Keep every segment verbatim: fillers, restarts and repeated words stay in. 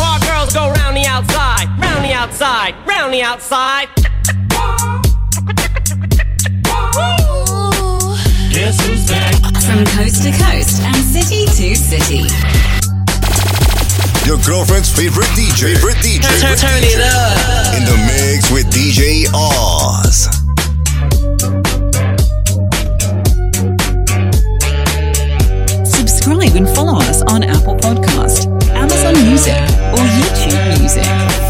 all girls go round the outside, round the outside, round the outside. Guess who's back? From coast to coast and city to city. Your girlfriend's favorite D J. Favorite D J. Turn, turn it up. In the mix with D J Oz. Subscribe and follow us on Apple Podcast, Amazon Music, or YouTube Music.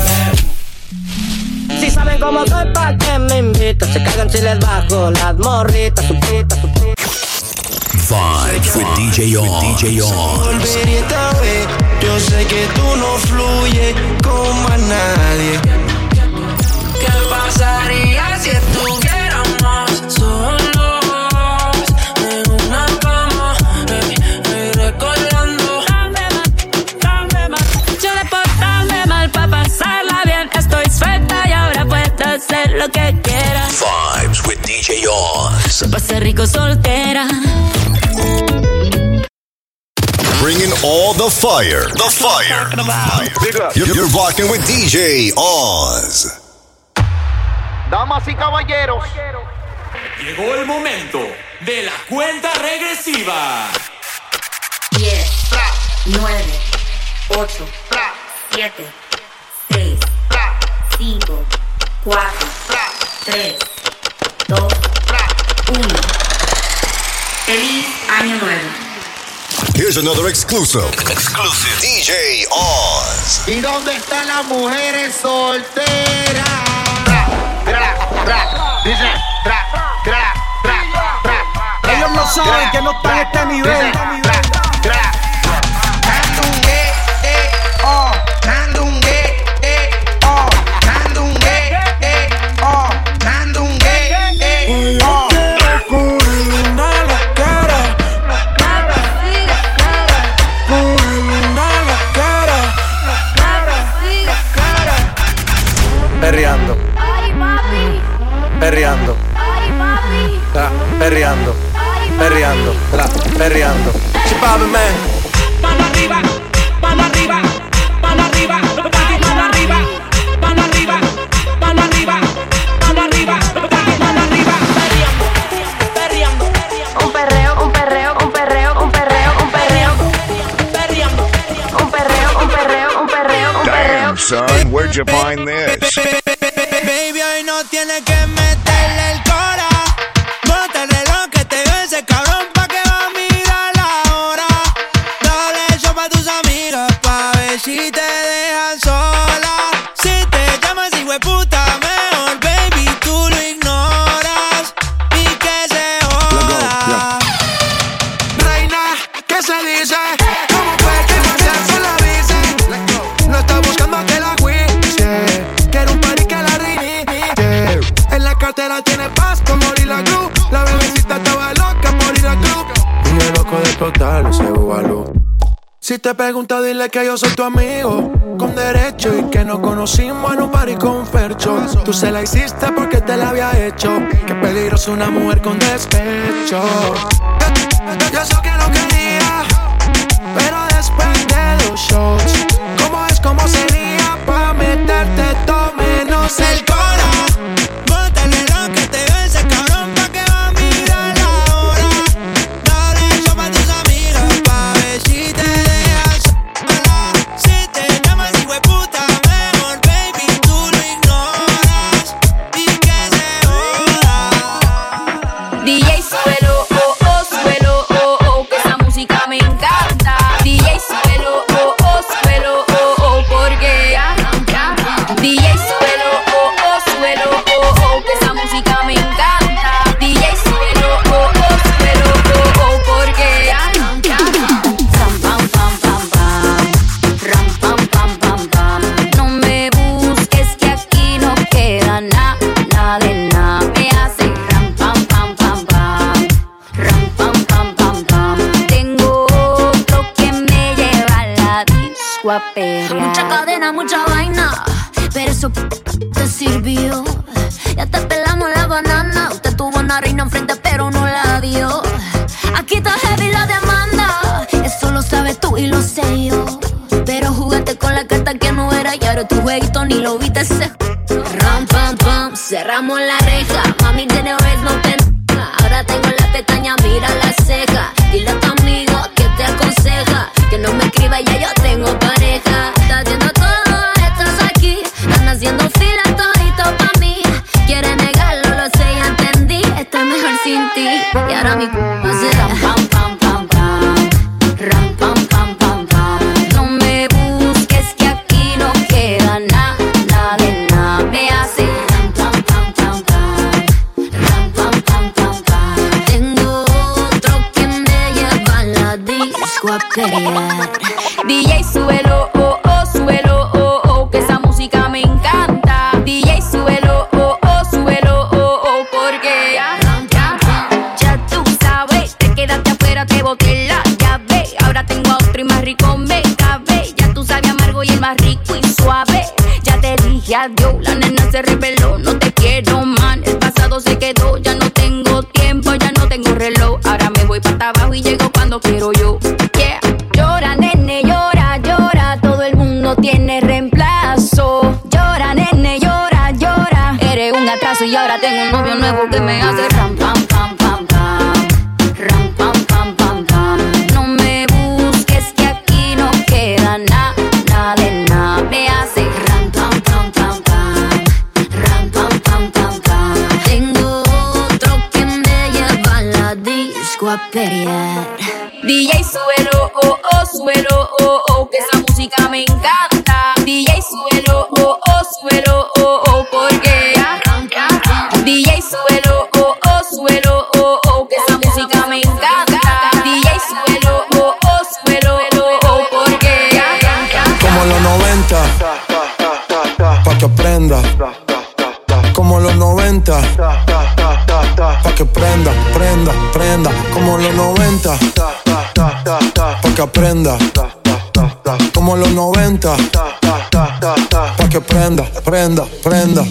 Si saben cómo soy, pa' que me invitan. Se cagan si les bajo las morritas, supitas, supitas. Vibes with D J Oz. D J Oz. Volvería esta vez. Yo sé que tú no fluyes como a nadie. ¿Qué pasaría si estuviéramos solos en una cama? Hey, hey, recordando. Dame mal, dame mal. Yo le portarme mal pa' pasarla bien. Estoy suelta y ahora puedo hacer lo que quiera. Vibes with D J Oz. Pa' ser rico soltera. Bringing all the fire. The fire. You're, you're rocking with D J Oz. Damas y caballeros, llegó el momento de la cuenta regresiva. diez, nueve, ocho, siete, seis, cinco, cuatro, tres, dos, uno. Feliz Año Nuevo. Here's another exclusive. Exclusive. D J Oz. ¿y dónde están las mujeres solteras? Tra, tra, tra, dice, tra, tra, tra, tra. Ellos no saben que no están a este nivel. Tra, tra. Candungue, eh, oh, candungue, eh, oh, candungue, eh, oh, candungue, eh, oh. Quiero correrle a la cara, correrle a la cara, Perreando, Ay, papi. perreando, Ay, papi. tra, perreando, perreando, tra, perreando. Chipabe, man. Mano arriba, mano arriba, mano arriba, mano arriba, mano arriba, mano arriba, mano arriba, mano arriba. Perreando, perreando. Un perreo, un perreo, un perreo, un perreo, un perreo. Perreando. Un perreo, un perreo, un perreo, un perreo. Damn, son, where'd you find this? Baby, hoy no tienes que meterle el cora. Bótale lo que te ve ese cabrón pa' que va a mirar la hora. Dale eso pa' tus amigas pa' ver si te dejan sola. Si te llamas hijueputa, mejor baby tú lo ignoras y que se joda. Reina, ¿qué se dice? ¿Cómo fue que no se la dice? No está buscando que la cuide. Quiero un party que la reinicie. En la cartera tiene paz con morir la cruz. La bebecita estaba loca por ir al club. Vine loco de explotar ese bubalú. Si te pregunta, dile que yo soy tu amigo con derecho y que nos conocimos en un party con Fercho. Tú se la hiciste porque te la había hecho. Qué peligroso una mujer con despecho. Yo, yo sé que no quería, pero después de los shows, ¿cómo es, cómo sería pa' meterte todo menos el cora? Bótale lo que te ve ese cabrón pa' que va a mirar la hora. Dale eso pa' tus amigas pa' ver si te dejas sola. Si te llamas hijueputa, mejor baby tú lo ignoras y que se joda. D J suelo, oh, oh, suelo, oh, oh, que esa música me encanta. D J suelo, oh, oh, suelo, oh, oh, porque D J suelo, oh, oh, suelo, oh, oh, que esa música me encanta. D J suelo, oh, oh, suelo, oh, oh, porque Ram, pam, pam, pam, pam. Ram, pam, pam, pam, pam. No me busques que aquí no queda nada, nada de nada. Me hace ram, pam, pam, pam, pam. Ram, pam, pam, pam, pam. Tengo otro que me lleva a la disco a perrear. Mucha cadena, mucha vaina, pero eso te sirvió. Ya te pelamos la banana. Usted tuvo una reina enfrente pero no la dio. Aquí está heavy la demanda. Eso lo sabes tú y lo sé yo. Pero jugaste con la carta que no sola y ahora tu jueguito ni lo viste. Ram, pam, pam, cerramos la reja. Mami tiene vez no te enoja. Ahora tengo la pestaña, mira la ceja. Dile a tu amigo que te aconseja que no me escriba, ya yo tengo pareja. Estás haciendo todo, estás aquí. Están haciendo fila todito pa' mí. Quieres negarlo, lo sé, ya entendí. Estoy mejor sin ti. Y ahora mi c*** hace ram, pam, pam, pam, pam. Ram, pam, pam, pam, pam. No me busques que aquí no queda nada, nada de nada. Me hace ram, pam, pam, pam, pam. Ram, pam, pam, pam, pam. Tengo otro que me lleva a la disco a pelear. D J súbelo, oh, oh, súbelo, oh, oh, que esa música me encanta. D J súbelo, oh, oh, súbelo, oh, oh, porque ya, ya, ya tú sabes, te quedaste afuera, te boté la llave. Ahora tengo a otro y más rico me cabe. Ya tú sabes amargo y el más rico y suave. Ya te dije adiós, la nena se reveló, no te quiero, man. El pasado se quedó, ya no tengo tiempo, ya no tengo reloj. Ahora me voy para abajo y llego cuando quiero yo. Yeah. Llora, nene, llora, llora. Todo el mundo tiene reemplazo. Llora, nene, llora, llora. Eres un atraso y ahora tengo un novio nuevo que me hace ram, pam, pam, pam, pam. Ram, pam, pam, pam, pam. No me busques que aquí no queda nada, nada de nada. Me hace ram, pam, pam, pam, pam. Ram, pam, pam, pam, pam. Tengo otro que me lleva a la disco a pelear. D J súbelo, oh, oh, súbelo, oh, oh, que esa música me encanta. D J súbelo, oh, oh, súbelo, oh, oh, porque ya, ya. D J súbelo, oh, oh, súbelo, oh, oh, que esa música me encanta. D J súbelo, oh, oh, súbelo, oh, oh, porque ya, ya. Como los noventa, pa' que prenda. Como los noventa, pa' que prenda, prenda, prenda. Como los noventa, pa' que aprenda. Como los noventa, pa' que prenda, prenda, prenda.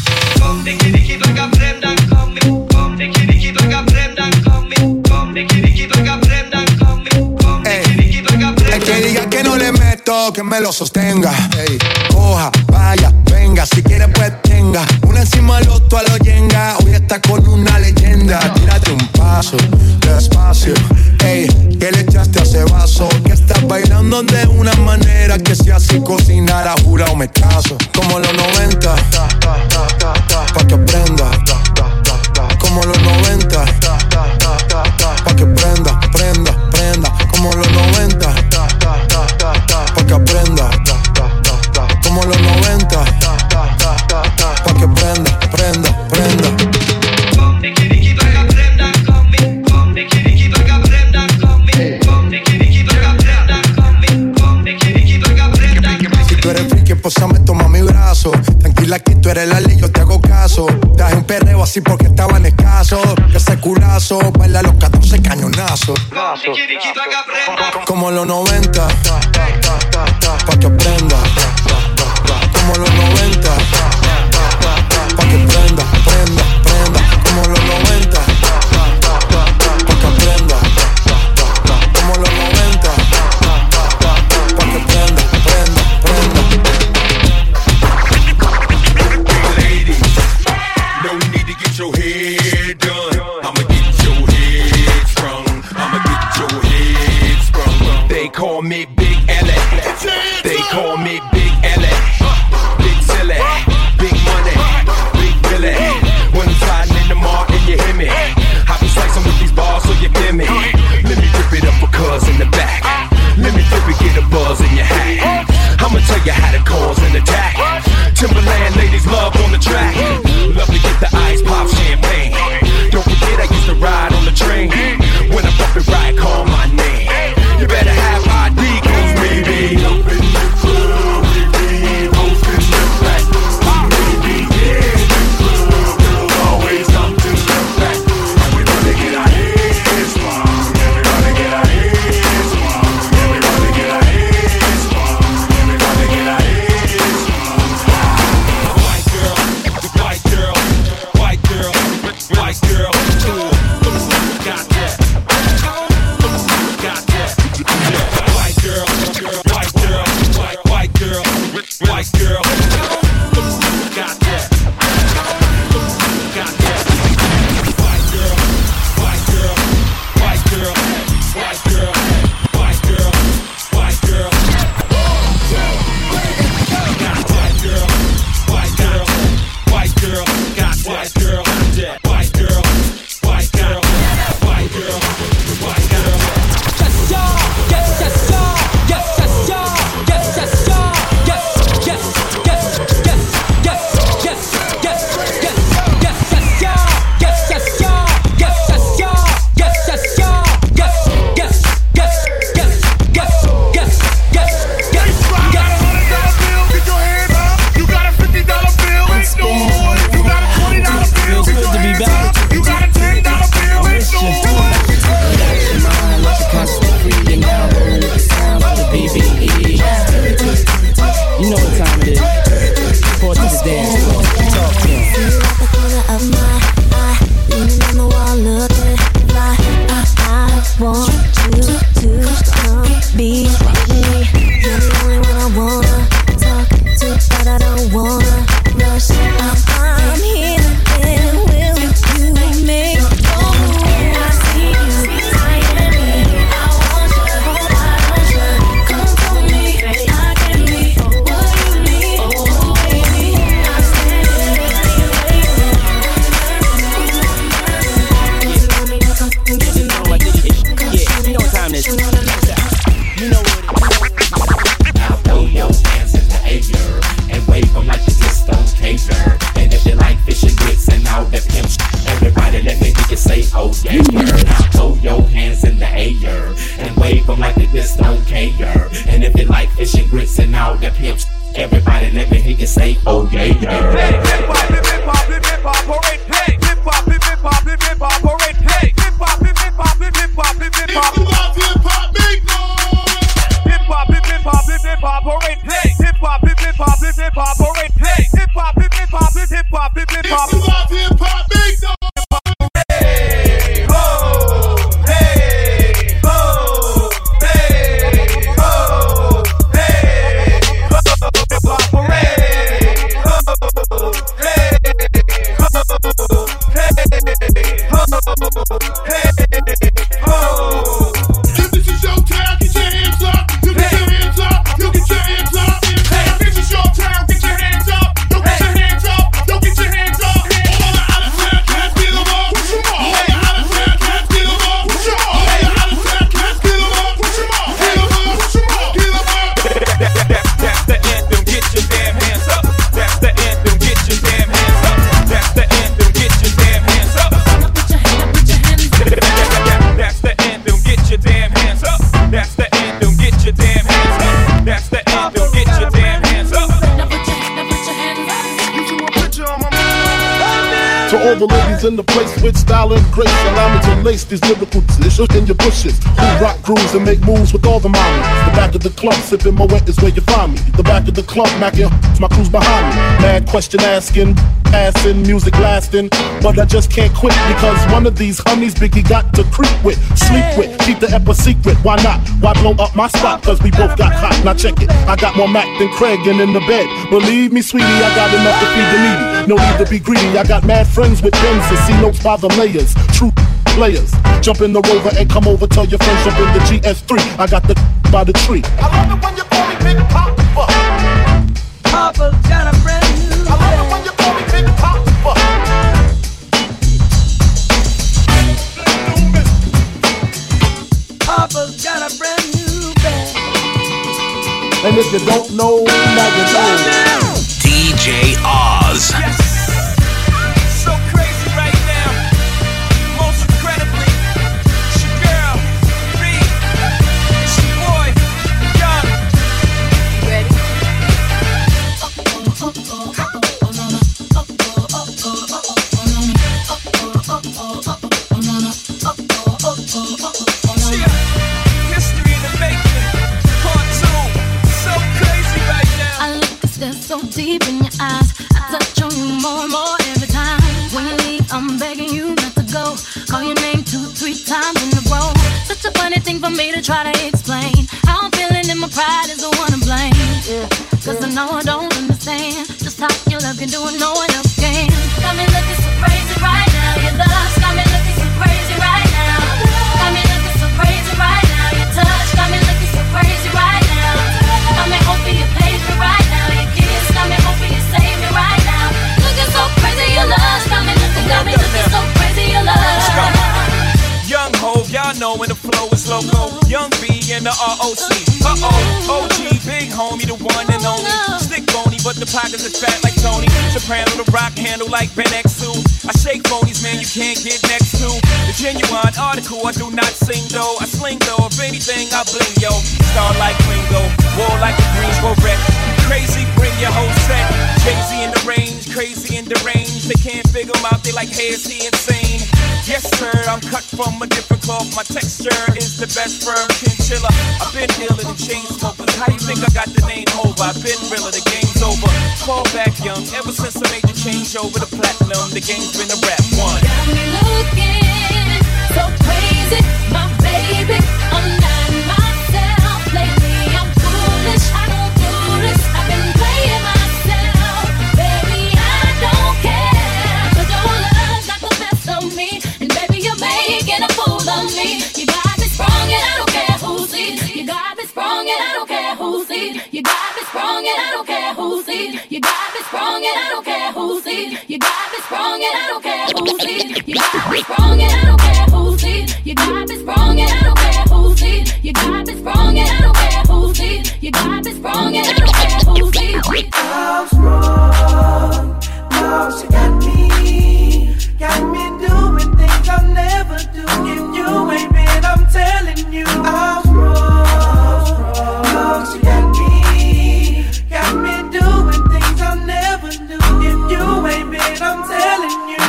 El que diga que no le meto, que me lo sostenga. Ey, coja, vaya, venga, si quiere pues tenga. Una encima del otro a lo yenga. Hoy está con una leyenda. Tírate un paso, despacio. Ey, que le echaste a ese vaso. Que estás bailando de una manera que si así cocinara, jurado me caso. Como los noventa, pa' que aprenda. Como los noventa, pa' que prenda, prenda, prenda. Como los noventa, pa' que aprenda. Como los noventa, pa' que prenda, prenda, prenda. Si tú eres friki, posame, toma mi brazo. Tranquila que tú eres la ley, yo te hago caso. Traje un perreo así porque estaban escasos. Que ese culazo baila los catorce cañonazos. Como los noventa, pa' que aprenda. Como los noventa, pa' que prenda, prenda, prenda. Como los noventa, pa' que aprenda. Como los noventa, pa' que prenda, prenda, prenda. Ladies, no need to get your hair done. I'ma get your head sprung. I'ma get your head sprung. They call me Big L A. They call me Big L A. Big silly, big money, big Billy. When I'm sliding in the mall and you hear me, I be slicing with these bars so you hear me. Let me rip it up for cuz in the back. Let me flip it, get a buzz in your hat. I'ma tell you how to cause an attack. Timberland ladies love on the track. Love to get the ice pop champagne. Don't forget I used to ride on the train. When I bump it right, call my name. You better have I D, cause we be up in the club. We be posting the back. We be in the club. Girls always come to the back. Everybody get our heads swung. Everybody get our heads swung. Everybody get our heads swung. Everybody get our heads swung. White girl. Got that. Got that. White girl. White girl. White girl. White girl. White girl. White girl. Got white girl. White girl. White girl. Got white girl. White girl. White girl. White girl. White girl. Yes, y'all. Yes, yes, y'all. Yes, yes, y'all. Yes, yes, y'all. Yes, yes, yes, yes, yes, yes, yes, yes, yes, yes, y'all. Yes, yes, y'all. Yes, yes, y'all. Yes, yes, y'all. Yes, yes, yes, yes, yes, yes, yes, yes. You got a hundred dollar bill, get your hand up. You got a fifty dollar bill, ain't no more. You got a twenty dollar bill, get your hand up. You got a ten dollar bill, ain't no more. You know what time it is. Report to the dance floor. Talk to him. At the corner of my eye, leaning on the wall, looking fly. I, I want you to come be with me. You're the only one I wanna talk to, but I don't wanna rush. I'm, I'm here, and will you make a move? I see you, I am me. I want you, I want you. Come to me, I can be what you need. Oh, baby, I stand here waiting. You know what it is. Yeah, you know what time it is. You know what it is. Now throw your hands in the air and wave them like you just don't care. And if you like fish and grits and all that pimp shit, everybody let me hear you say, oh yeah. Now throw your hands in the air and wave them like you just don't care. And if you like fish and grits and all that pimp shit, everybody let me hear you say, oh yeah. Hip hop, hip hop, hip hop, alright, hey. Hip hop, hip hop, hip hop, alright, hey. Hip hop, hip hop, hip hop, hip hop. If you love hip hop, make noise. Hip hop, hip hop, hip hop, alright, hey. Hip hop, hip hop, hip hop, alright, hey. Hip hop, hip hop, hip hop, hip hop. If you love hip hop, make noise. Hey ho, hey ho, hey ho, hey ho. Hip hop, alright, ho, hey ho, hey ho, hey ho. If this is your town, get your hands up. You get your hands up. You get your hands up. Hey, if this is your town, get your hands up. You get your hands up. You get your hands up. All the out of town cats, get 'em up. Push 'em up. All the out of town cats, get 'em up. Push 'em up. All the out of town cats, get 'em up. Push 'em up. Get 'em up. Push 'em up. Get 'em up. That's the anthem, get your damn hands up. That's the anthem, get your damn hands up. That's the anthem, get your damn hands up. Put your hand up, put your hands up. That's the anthem, get your damn hands up. That's the anthem, get your damn hands up. That's the anthem, get your damn hands up. Now put your hand up, put your hands up. You drew a picture on my mind. To all the ladies in the place with style and grace, allow me to lace these lyrical dishes in your bushes. Who rock grooves and make moves with all the mommies. The back of the club, sipping my wet is where you find me. The back of the club, macking my crew's behind me. Mad question asking, passing, music lasting. But I just can't quit because one of these honeys Biggie got to creep with, sleep with, keep the ep a secret. Why not? Why blow up my spot? Cause we both got hot. Now check it, I got more Mac than Craig and in the bed. Believe me, sweetie, I got enough to feed the needy. No need to be greedy, I got mad friends with pens and see notes by the layers. True players, jump in the Rover and come over. Tell your friends jump in the G S three. I got the by the tree. I love it when you call me Big Papa. Papa's got a brand new. I love it when you call me Big Papa. Papa's got a brand new band. And if you don't know, now you know. D J Oz. Yes. So crazy right now. Most incredibly, it's your girl, Reed. It's your boy, Young. Ready? History in the making. Part two. So crazy right now. I look a step so deep in your eyes. I touch on you more and more every time. When you leave, I'm begging you not to go. Call your name two, three times in a row. Such a funny thing for me to try to explain. How I'm feeling and my pride is the one to blame. Yeah. Cause I no, I don't understand just how your love can do it, no one else can. Got me looking so crazy right now. Your love got me looking so crazy right now. Got me looking so crazy right now. Your touch got me looking so crazy right now. Got me hoping you pave me right now. Your kiss got me hoping you save me right now. Looking so crazy, your love got me looking, got me looking so crazy, your love. Young Hov, y'all know when the flow is loco. Young B and the R O C. Uh-oh, O G, big homie, the one and only. Stick bony, but the pockets are fat like Tony. Soprano, the rock handle like Ben X two. I shake phonies, man, you can't get next to. The genuine article, I do not sing though. I sling though, if anything, I bling, yo. Star like Ringo, war like a Greensboro wreck. Crazy, bring your whole set. Jay-Z in the range, crazy in the range. They can't figure him out, they like, hey, is he insane? Yes, sir, I'm cut from a different cloth. My texture is the best firm chinchilla. I've been dealing in chain smokers. How you think I got the name over? I've been realer, the game's over. Fall back young, ever since I made the change over to platinum, the game's been a rap one. Got me looking so crazy, my baby. I'm not myself lately. I'm foolish, I don't do this. I've been playing myself, baby. I don't care, 'cause your love's not the best of me. Making a fool of me. You got me sprung and I don't care who sees. You got me sprung and I don't care who sees. You got me sprung and I don't care who sees. You got me sprung and I don't care who sees. You got me sprung and I don't care who sees. You got me sprung and I don't care who sees. You got me sprung and I don't care who sees. You got me sprung and I don't care who sees. You got me sprung and I don't care who sees. I'm sprung, now she got me, got me doing things I'll never do. If you ain't been, I'm telling you, I'm sprung, now she got me, got me doing things I'll never do. If you ain't been, I'm telling you,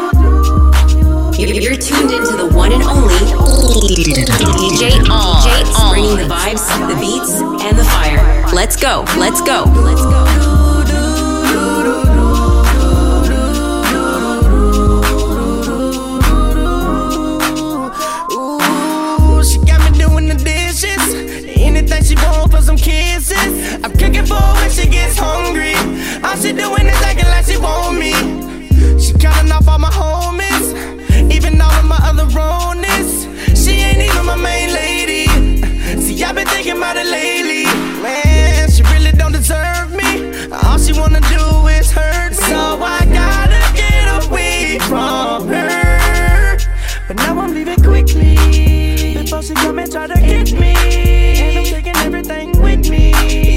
you do. You're tuned into the one and only D J Oz, bringing the vibes, the beats, and the fire. Let's go, let's go, let's go. Ooh, she got me doing the dishes, anything she want for some kisses. I'm cooking for her when she gets hungry. All she doing is acting like she want me. She counting off all my homies, even all of my other ronies. She ain't even my main lady. See, I've been thinking about it lately. Man, she really don't deserve me. All she wanna do is hurt me. So I gotta get away from her. But now I'm leaving quickly, before she come and try to get me. And I'm taking everything with me.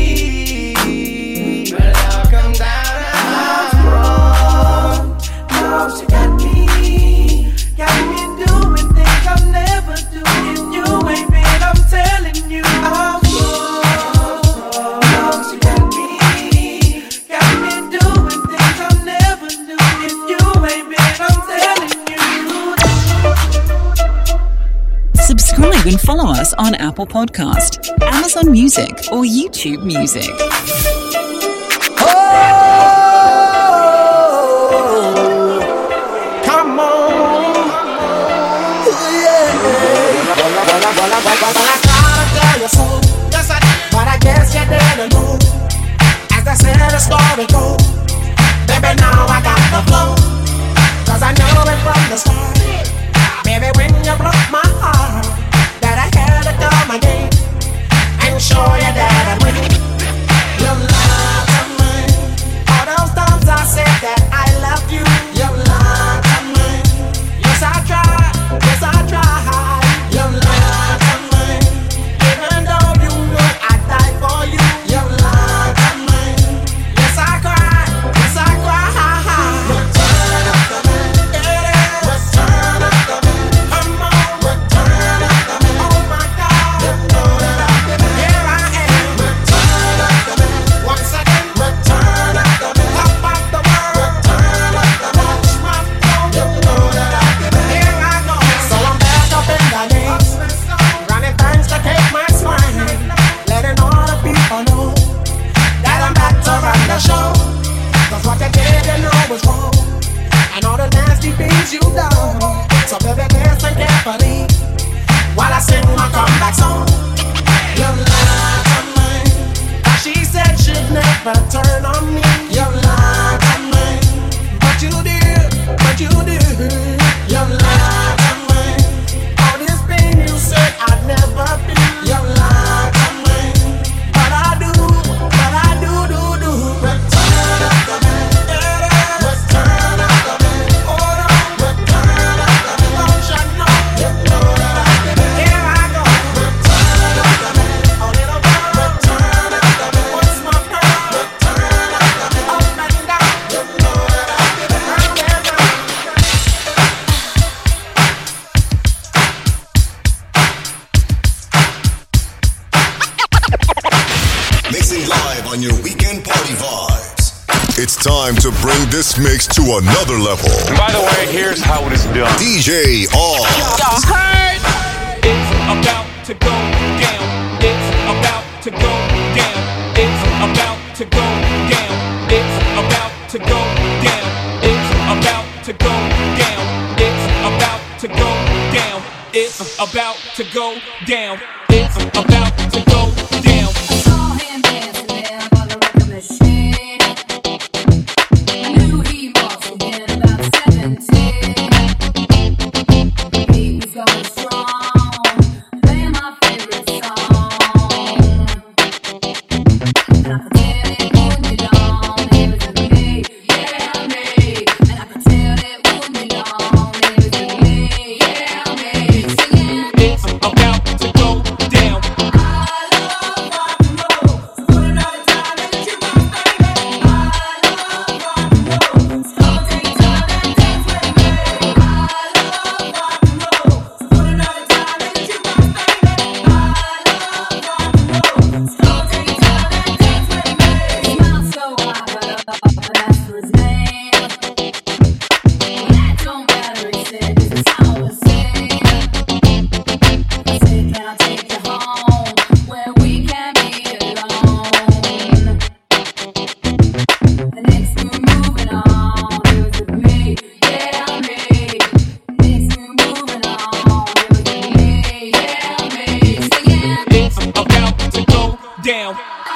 But it all comes down to I'm sprung. Now she got me, got me doing things I'll never do. If you ain't been, I'm telling you, I'm sprung. Now she got me, got me doing things I'll never do. If you ain't been, I'm telling you. Subscribe and follow us on Apple Podcast, Amazon Music, or YouTube Music. Come on, yeah. Well, I try to tell you so, yes I did, but I guess you didn't know. As they say the story goes, baby now I got the flow, 'cause I know it from the start. Baby, when you broke my heart, that I had to come again and show you that I win. Your love never turn on me. You lied to me, but you did, but you did. You lied to me. All this thing you said I'd never be. You lied to me, but I do, but I do, do, do. Return of the man, return of the man. Hold on, return of the man. Don't you know? You know that I can. Here I go. Return of the man, a little girl. Return of the man, what's my girl? Return of the man, up and down. You know that I can. Round and round. Mixing live on your weekend party vibes. It's time to bring this mix to another level. And by the way, here's how it is done. D J Oz. Y'all heard? It's about to go down. It's about to go down. It's about to go down. It's about to go down. It's about to go down. It's about to go down. It's about to go down. It's about to go down. I saw him dancing there by the record machine. I knew he must have been about seventeen. He was going strong, playing my favorite song. And I could tell it wouldn't be long, it was with me, yeah me. And I could tell it wouldn't be long, it was with me, yeah me. Singing, It's about to go down. It's about to go down.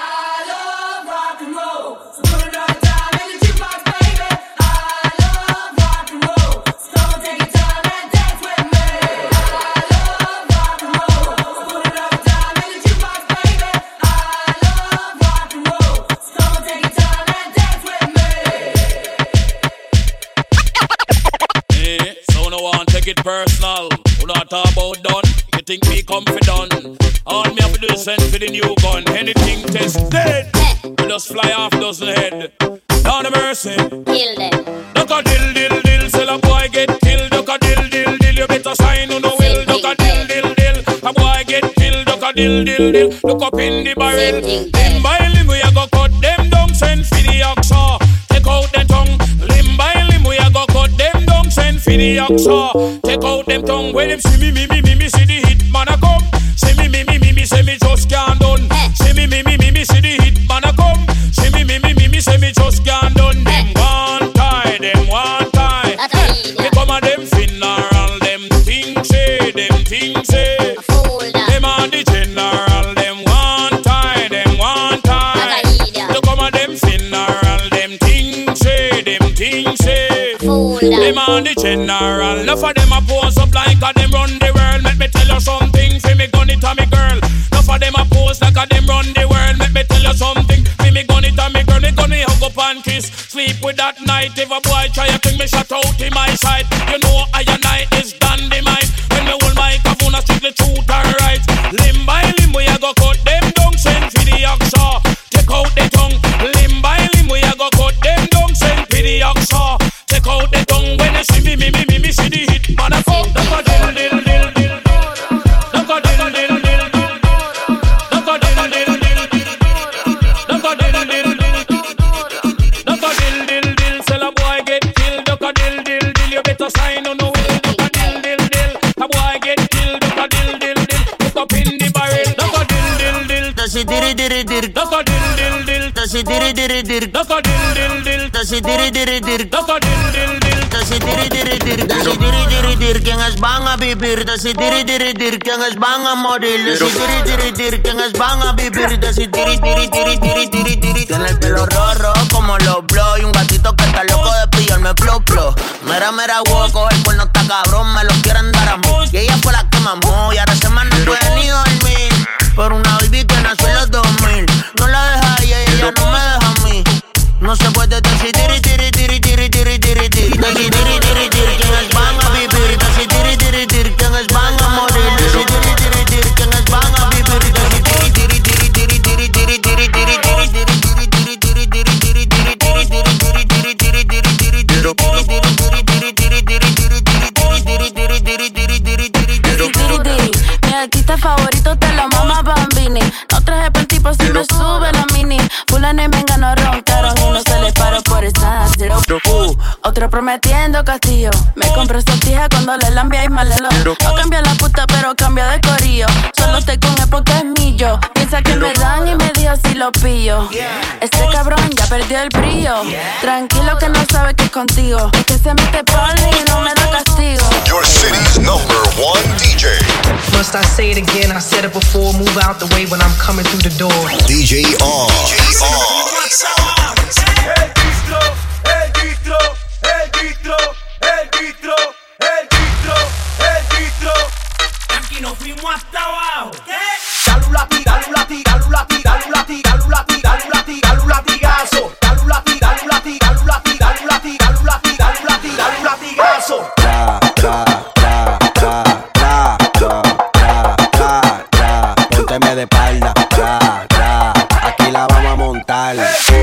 Eh, so no one take it personal. Who not talk about done? You think me confident? All me have to do is send for the new gun. Anything test dead. We just fly off dozen head. Down the mercy. Kill them. Duck a dill dill dill. Sell a boy get killed. Duck a dill dill dill. You better sign on the will. Duck a dill dill dill. A boy get killed. Duck a dill dill dill. Look up in the barrel. Limb by limb we a go cut them down. Send for the oxa. Take out the tongue. Limb by limb we a go cut them down. Send for the oxa. Take out them tongue. When them see me me me me me see the hit man a come. See me me me me me say me just can't done. See me me me me me see the hit man a come. See me me me me me say me just can't done. Them one tie, them one tie. Me come a them funeral, them things say, them things say. Them a the general, them one tie, them one tie. Me come a them funeral, them things say, them things say. Them a the general, enough of them a pose up like a them run the world. Let me tell you something, fi me gun it a me girl. Enough of them a pose like a them run the world. Let me tell you something, fi me gun it a me girl. Me gun me hug up and kiss, sleep with that night. If a boy try to bring me shot out in my side, you know I and I is dynamite. When me hold my microphone, I strictly truth and right. Limb by limb we a go cut them down, send for the oxa. Take out the tongue. Limb by limb we a go cut them down, send for the oxa. Take out the tongue. When you see me, me, me, me, me see the hit man a come. Duck a dill dill dill dill. Duck a dill dill dill dill. Duck a dill dill dill dill. Duck a dill dill dill dill. Duck a dill dill dill. Sell a boy get killed. Duck a dill dill dill. You better sign on the will. Duck a dill dill dill. A boy get killed. Duck a dill dill dill. Look up in the barrel. Duck a dill dill dill. Does it did it did it did? Duck a dill dill dill. Does it did it did it did? Duck a dill dill dill. Does it did it did it did? Duck a dill dill dill. Does Decidiri diri diri, decidiri diri diri, quienes van a vivir. Decidiri diri diri, quienes van a morir. Decidiri diri diri, quienes van a vivir. Decidiri diri diri diri diri diri. Tiene el pelo rojo como los blow y un gatito que está loco de pillarme flow flow. Mera mera hueco, el cuerno está cabrón, me lo quieren dar a mí. Y ella fue la que mamó y ahora se me no puede ni dormir. Por una baby que nació en los dos mil. No la deja ella y ella no me deja a mí. No se puede decidir, tiri, tiri, tiri, tiri, tiri, tiri. Decidir, tiri, tiri, quienes van a vivir. Decidir, tiri, tiri, quienes van a morir. Decidir, tiri, tiri, quienes van a vivir. Decidir, tiri, tiri, tiri, tiri, tiri, tiri, tiri, tiri, tiri, tiri, tiri, mi artista favorito te lo mama Bambini. No traje pentipos si me sube la mini. Fulano y Mengano roncaron y no se le paró por esa zero. Uh, otro prometiendo castillo. Me compré sortija cuando le lambia y malelo. No cambia la puta pero cambia de corillo. Solo estoy con él porque es millo. Piensa que me dan y me dijo si lo pillo. Este cabrón ya perdió el brillo. Tranquilo que no sabe que es contigo. Es que se mete poli y no me da castigo. Your city's number one D J. Must I say it again? I said it before. Move out the way when I'm coming through the door. D J Oz. D J Oz. El distro, el distro, el distro, el distro, el distro, el distro. Aquí nos fuimos hasta abajo. ¿Qué? Galulati, galulati, galulati, galulati, galulati, galulati, galulatigazo. Galulati, galulati, galulati, galulati, galulati, galulati, galulatigazo. Tra, tra, tra, tra, tra, tra, tra, tra, tra. Pónteme de espalda, tra, tra. Aquí la vamos a montar.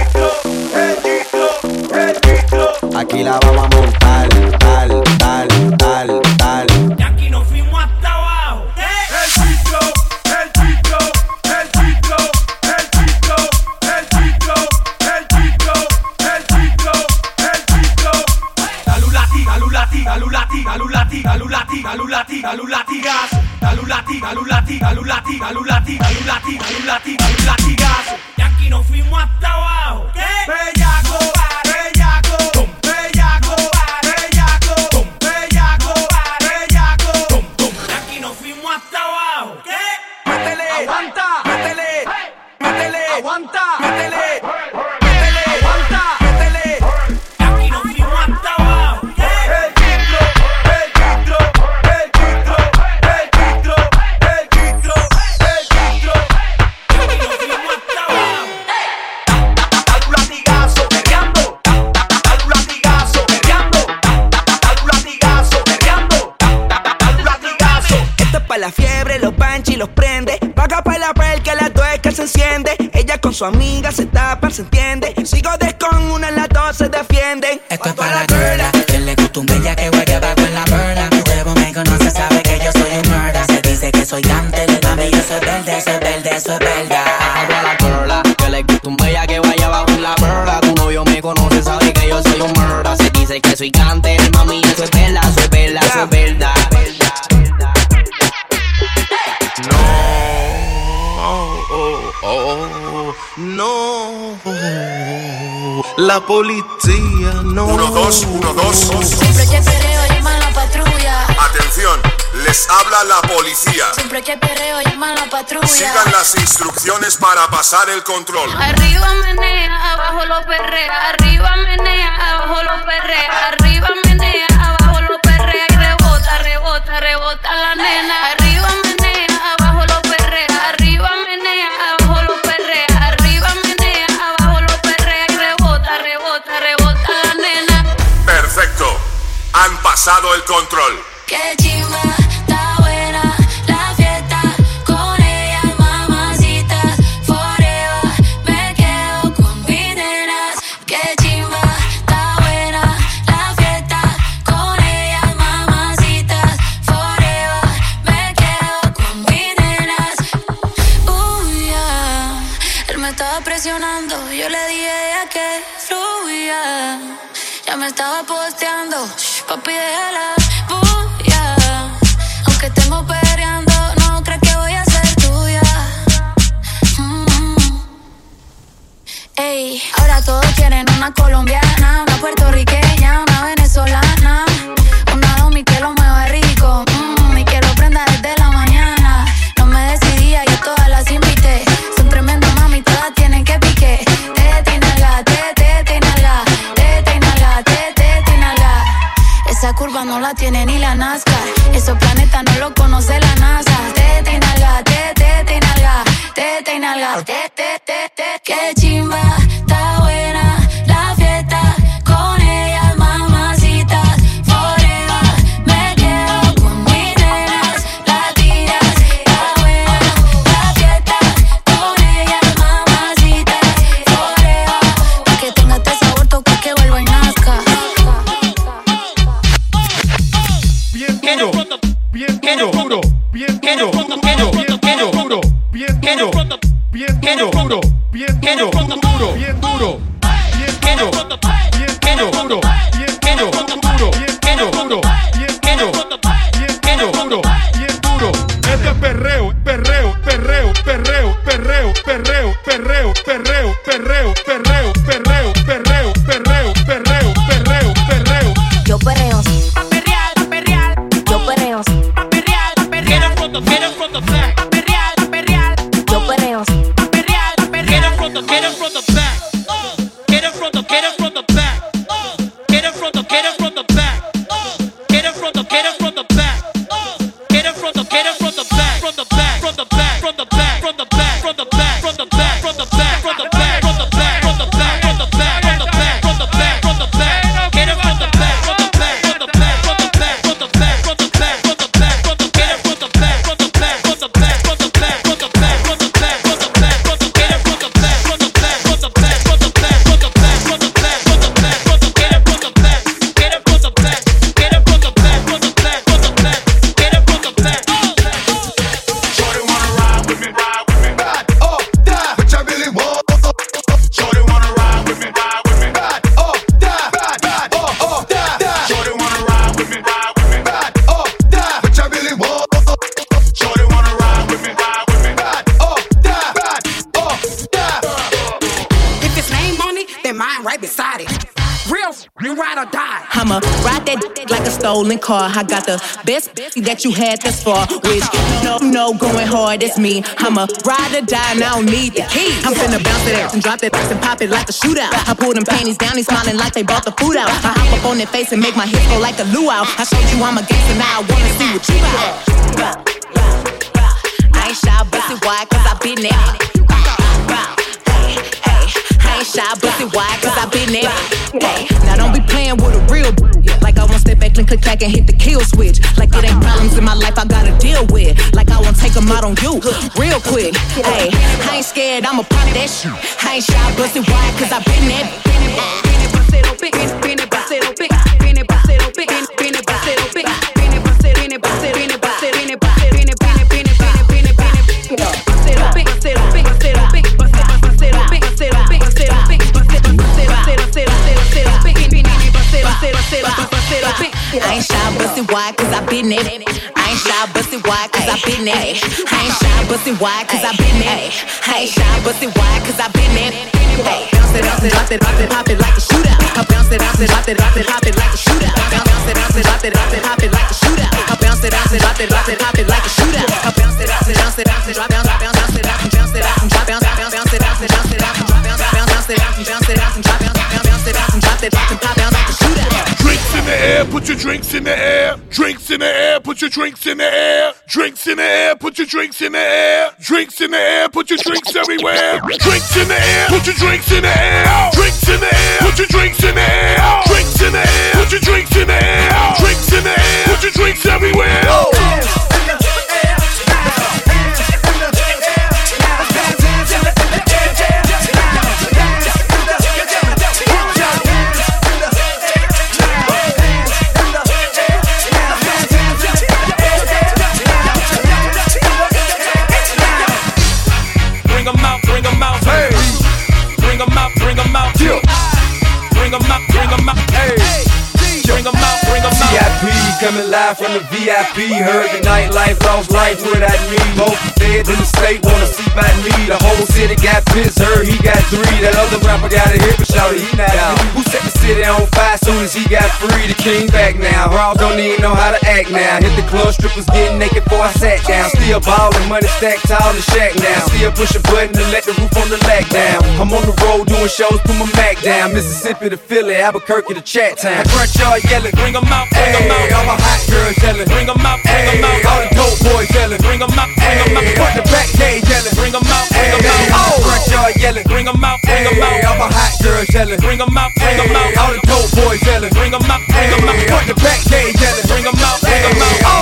Aquí la vamos a montar, tal, tal, tal, tal. Y aquí nos fuimos hasta abajo. ¿Qué? El distro, el distro, el distro, el distro, el distro, el distro, el distro, el distro. Galulati, galulati, galulati, galulati, galulati, galulati, galulatigazo. Galulati, galulati, galulati, galulati, galulati, galulati, galulatigazo. Y aquí nos fuimos hasta abajo. ¿Qué? Bellaco, bellaco, bellaco, bellaco, bellaco, bellaco. Y aquí nos fuimos hasta abajo. ¿Qué? Métele, aguanta, métele, métele, aguanta, métele, métele, aguanta, métele. Y aquí nos fuimos hasta abajo. ¿Qué? El distro, el distro, el distro, el distro, el distro, el distro. Y aquí nos fuimos hasta abajo. Dale un latigazo, perreando. Dale un latigazo, perreando. Dale un latigazo, perreando. Dale un latigazo. Esto es pa' la fiebre, los panchi los prende. Paga pa' la pel que la tuerca se enciende. Ella con su amiga se tapa, se entiende. Sigo de con una, las dos se defienden. Esto es para la girla, que le gusta un bella que guaya bajo en la perla. Tu huevo me conoce, sabe que yo soy un murda. Se dice que soy gante, mami, yo soy verde, eso es verde, eso es verdad. Para la girla, que le gusta un bella que vaya bajo en la perla. Tu novio me conoce, sabe que yo soy un murda. Se dice que soy gante, mami, eso es verdad, eso es verdad, eso es verdad. Oh, oh, no, la policía no. Uno, dos, uno, dos. Siempre que perreo llaman la patrulla. Atención, les habla la policía. Siempre que perreo llaman la patrulla. Sigan las instrucciones para pasar el control. Arriba menea, abajo lo perrea. Arriba menea, abajo lo perrea. Arriba menea, abajo lo perrea. Y rebota, rebota, rebota la nena. Arriba menea, abajo lo perrea. Arriba menea, abajo lo perrea. Arriba menea, abajo lo perrea. Y rebota, rebota, rebota la nena. Perfecto, han pasado el control. Qué chimba, está buena la fiesta. Con ella, mamacita, forever. Me quedo con mis nenas. Qué chimba, está buena la fiesta. Con ella, mamacita, forever. Me quedo con mis nenas. Uh, yeah. Él me estaba presionando. Yo le dije a que fluya. Ya me estaba posteando. Shh, papi, déjala. Aunque estemos peleando, no crees que voy a ser tuya. Mm-hmm. Ey, ahora todos quieren una colombiana, una puertorriqueña, una venezolana. nalga tiene ni la Nazca. Esos planetas no lo conoce la NASA. Tete y nalga, tete, tete y nalga, tete y nalga, tete, tete, tete. Qué chimba, está buena la fiesta con ellas, mamacitas. Forever me quedo con mis nenas latinas. Está buena la fiesta con ellas, mamacitas. Forever, pa' que tenga este sabor, toca que vuelva y nazca. Bien duro, bien duro, bien duro, bien duro, bien duro, bien duro, bien duro, bien duro, bien duro, bien duro, bien duro, bien duro, bien duro, bien duro, bien duro, bien duro. Este es perreo, perreo, perreo, perreo, perreo, perreo, perreo, perreo, perreo, perreo, perreo, perreo, perreo, perreo, perreo, perreo. Yo perreo. I'ma ride that d- like a stolen car. I got the best b- that you had thus far, which no, no, going hard, it's me. I'ma ride or die, and I don't need the key. I'm finna bounce it out and drop that ass and pop it like a shootout. I pull them panties down, they smiling like they bought the food out. I hop up on their face and make my hips go like a luau. I showed you I'm a gangster, now I wanna see what you got. I ain't shy, bust it wide, cause I been there. Hey, hey, I ain't shy, bust it wide, cause I been there. Hey, now don't be playing with a real b- like I won't step back and click clack and hit the kill switch. Like it ain't problems in my life I gotta deal with. Like I won't take them out on you real quick. Hey, I ain't scared, I'ma pop that shit. I ain't shy, bust it wide, cause I been there. I ain't shy, bust it wide, cause I been there. I ain't shy, bust it wide, cause I been there. I ain't shy, bust it wide, cause I been there. I ain't shy, bust it wide, cause I been there. Bounce it, bounce it, drop it, drop it, pop it like a shootout. Bounce it, bounce it, drop it, drop it, pop it like a shootout. Bounce it, bounce it, drop it, drop it, pop it like a shootout. Bounce it, bounce it, drop it, drop it, pop it like a shootout. Bounce it, bounce it, bounce it, bounce it, drop, bounce, bounce, bounce it, bounce it, bounce it, bounce it, bounce it, bounce it, bounce it, bounce it, bounce it, drop, bounce, bounce, bounce it, bounce it, bounce it, bounce it, drop, bounce, bounce it, bounce it, drop it, drop it, pop, bounce like a shootout. Drinks in the air, put your drinks in the air. Drinks in the air, put your drinks in the air. Drinks in the air, put your drinks in the air. Drinks in the air, put your drinks everywhere. Drinks in the air, put your drinks in the air. Drinks in the air, put your drinks in the air. Drinks in the air, put your drinks in the air. Drinks in the air, put your drinks everywhere. Coming live from the V I P. Heard the nightlife, lost life without me. Both feds in the state wanna see by me. The whole city got pissed, heard he got three. That other rapper got a hit, but shouted he not out. Who set the city on fire? as soon as he got free, the king back now. Raw don't even know how to act now. Hit the club, strippers getting naked before I sat down. Still ballin', money stacked tall in the shack now. Still push a button to let the roof on the lack down. I'm on the road doing shows, put my Mac down. Mississippi to Philly, Albuquerque to Chat Town. Front yard yelling, bring 'em out, bring 'em out. All my hot girls yelling, bring 'em out, bring 'em out. All the dope boys yelling, bring 'em out, bring 'em out. Front the back cage yelling, bring 'em out, bring 'em out. Oh, front yard yelling, bring 'em out, bring 'em out. All my hot girls yelling, bring 'em out, bring 'em out. All the dope boys yelling, bring 'em out, bring 'em out. Front the back cage yelling, bring 'em out, bring 'em out. Oh.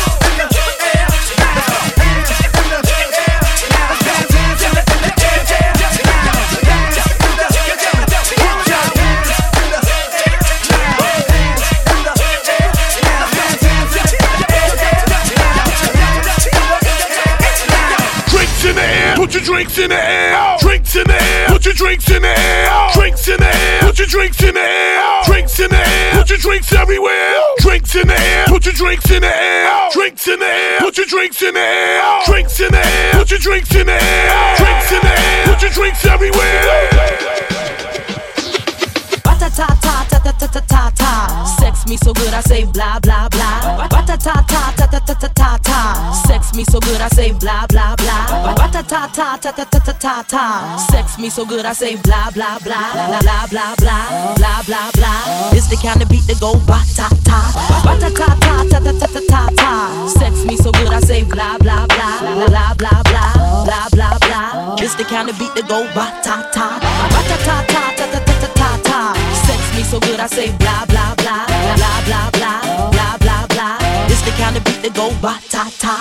Put your drinks in the air. Drinks in the air. Put your drinks in the air. Drinks in the air. Put your drinks in the air. Drinks in the air. Put your drinks everywhere. Drinks in the air. Put your drinks in the air. Drinks in the air. Put your drinks in the air. Drinks in the air. Put your drinks in the air. Drinks in the air. Put your drinks everywhere. Ta ta ta ta ta ta ta ta ta. Sex me so good I say blah blah blah. Ta ta ta ta ta ta ta ta ta ta. Sex me so good I say blah blah blah. Ta ta ta ta ta ta ta ta ta ta. Sex me so good I say blah blah blah. Blah blah blah blah blah blah blah. It's the kind of beat that go ba ta ta. Ba ta ta ta ta ta ta ta ta ta. Sex me so good I say blah blah blah. Blah blah blah blah blah blah. It's the kind of beat that go ba ta ta. Ba ta ta ta ta ta ta ta ta ta. Sex me so good I say blah blah blah blah blah blah blah blah blah. It's the kind of beat that go ba ta ta.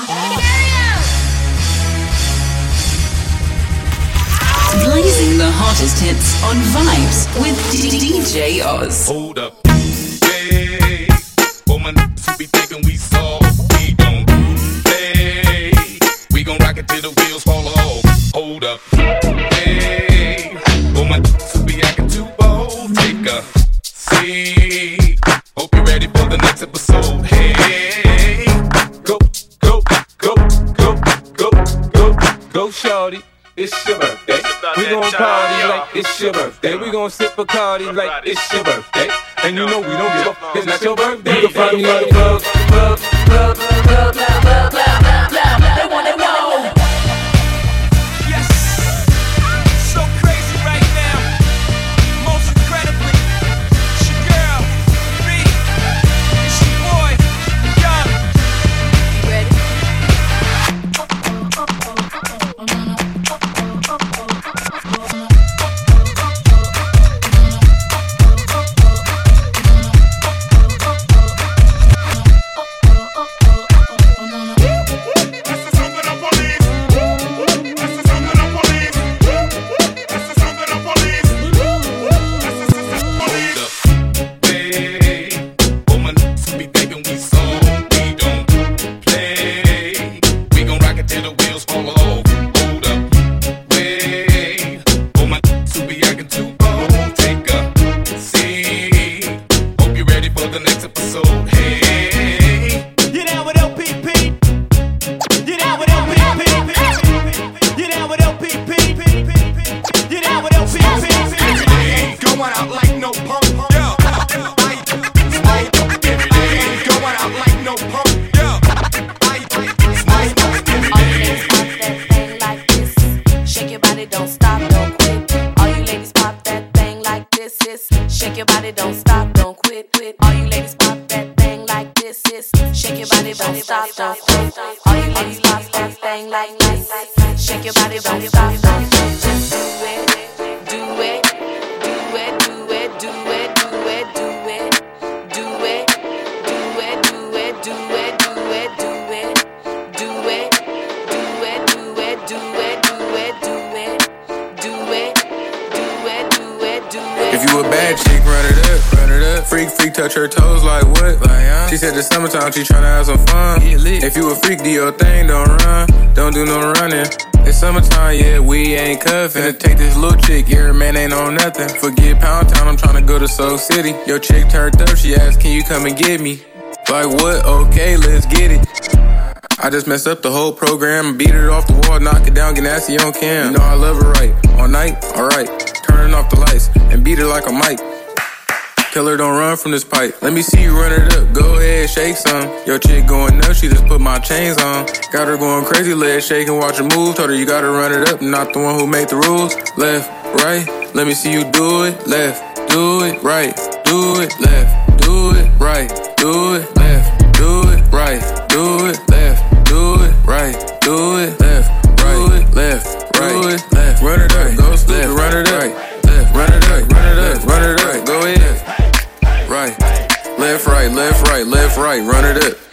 Blazing the hottest hits on Vibes with D J Oz. Hold up, hey, for my niggas who be thinking we soft, we gon' play. We gon' rock it till the wheels fall off. Hold up, hey, for my niggas who be acting too bold, take a seat. Hope you're ready for the next episode. Hey, go, go, go, go, go, go, go, shorty. It's your birthday. We gon' party like it's your birthday. We gon' sip a Bacardi like it's your birthday. And you know we don't give up. It's not your birthday. You can find me on the club, club, club, club, blah, blah, blah, blah, blah, blah. They want it, whoa. Yes, so crazy right now. Most incredibly, it's your girl, B. It's your boy, Young. You ready? Touch her toes like what? Like, uh, she said the summertime she tryna have some fun. If you a freak, do your thing, don't run. Don't do no running. It's summertime, yeah, we ain't cuffin'. Finna take this little chick, yeah, her man ain't on nothing. Forget Pound Town, I'm tryna go to Soul City. Yo, chick turned up, she asked, can you come and get me? Like what? Okay, let's get it. I just messed up the whole program. Beat it off the wall, knock it down, get nasty on cam. You know I love her right. All night, alright. Turning off the lights and beat it like a mic. Tell her don't run from this pipe. Let me see you run it up. Go ahead, shake some. Yo, chick going nuts, she just put my chains on. Got her going crazy, legs shaking, watch her move. Told her you gotta run it up, not the one who made the rules. Left, right, let me see you do it. Left, do it, right, do it, left, do it, right, do it, left, do it, right, do it, left, do it, right, do it, left, do it, left, right, left. Run it up, go stupid, run it up. Left, run it up, run it up, run it up, go ahead. Right, left, right, left, right, left, right, run it up.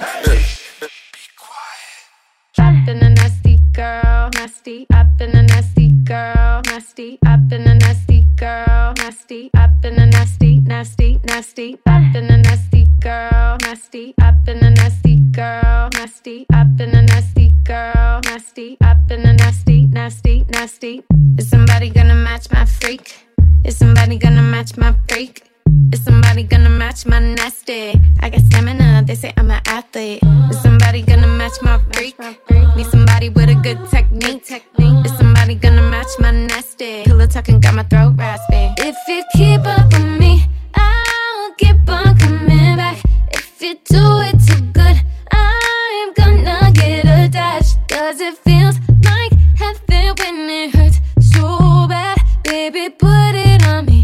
Up in a nasty girl, nasty. Up in a nasty girl, nasty. Up in a nasty girl, nasty. Up in a nasty, nasty, nasty. Up in a nasty girl, nasty. Up in a nasty girl, nasty. Up in a nasty girl, nasty. Up in a nasty, nasty, nasty. Is somebody gonna match my freak? Is somebody gonna match my freak? Is somebody gonna match my nasty? I got stamina, they say I'm an athlete. Is somebody gonna match my freak? Need somebody with a good technique. Is somebody gonna match my nasty? Pillow talking got my throat raspy. If you keep up with me, I'll keep on coming back. If you do it too good, I'm gonna get attached. Cause it feels like heaven when it hurts so bad. Baby, put it on me.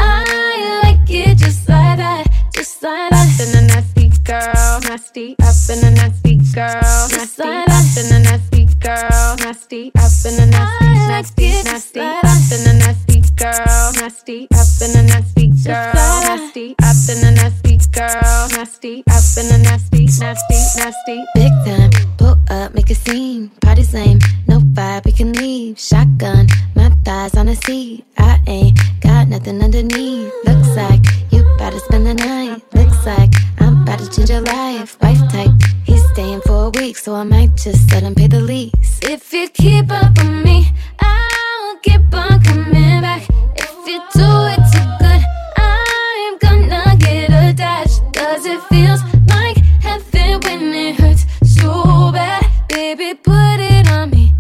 I like it just like that, just like that. Up in a nasty girl, nasty. Up in a nasty girl, nasty. Up in a nasty girl, nasty. Up in a nasty, nasty, nasty. Up in a nasty girl, nasty. Up in a nasty girl, nasty. Up in a nasty girl, nasty. Up in a nasty, nasty, nasty. Big time, pull up, make a scene. Party's lame, no vibe, we can leave. Shotgun, my thighs on the seat. I ain't got nothing underneath. Looks like you about to spend the night. Looks like I'm about to change your life. Wife type, he's staying for a week, so I might just let him pay the lease. If you keep up with me, I'll keep on coming back. If you do it too good, I'm gonna get attached. Cause it feels like heaven when it hurts so bad. Baby, put it on me.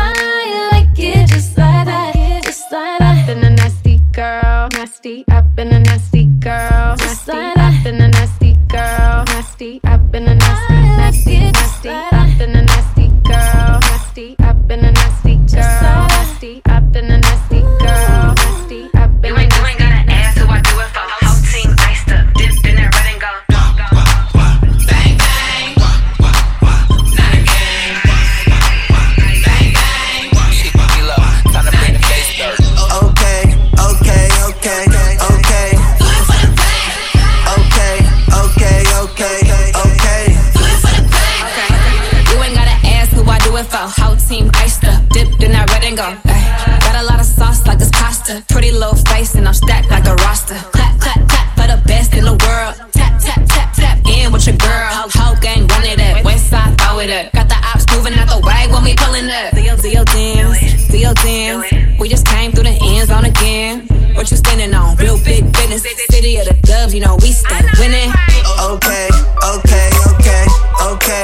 I like it just like that, just like that. Up in a nasty girl, nasty. Up in a nasty girl, nasty. Up in a nasty girl, nasty. Up in a nasty, nasty, nasty. Up in a nasty girl, nasty. Up in a nasty girl, nasty. Up in a nasty girl, nasty. Up in a nasty. You ain't gotta ask who I do it for. Whole team iced up, dipped in that red and gold. Bang bang, not again. Bang bang, shit be low. Time to bring the face dirt. Okay, okay, okay, okay. Okay, okay, okay, okay. You ain't gotta ask who I do it for. Whole team iced up, dipped in that red and gold. Ay, got a lot of sauce like this pasta. Pretty little face and I'm stacked like a roster. Clap, clap, clap for the best in the world. Tap, tap, tap, tap in with your girl. Whole, whole gang run it up. West side throw it up. Got the ops moving out the way when we pulling up. Deal, deal, dance, deal, dance. We just came through the end zone again. What you standing on? Real big business. City of the dubs, you know we stay winning. Okay, okay, okay, okay.